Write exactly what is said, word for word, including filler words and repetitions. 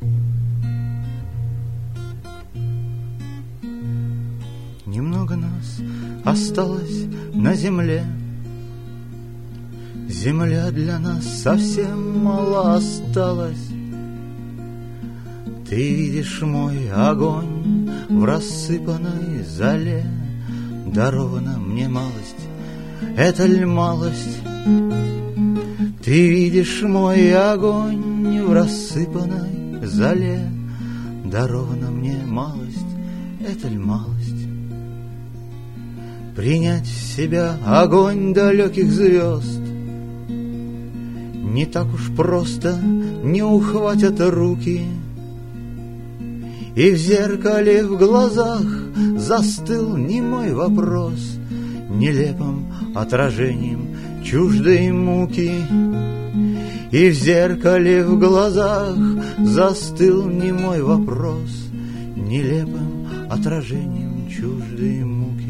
Немного нас осталось на земле. Земля для нас совсем мало осталась. Ты видишь мой огонь в рассыпанной золе. Дарована мне малость, это ль малость? Ты видишь мой огонь в рассыпанной золе. Дарована мне малость, это ль малость? Принять в себя огонь далеких звезд не так уж просто, не ухватят руки. И в зеркале в глазах застыл немой вопрос, нелепым отражением чуждой муки. И в зеркале в глазах застыл немой вопрос, нелепым отражением чуждой муки.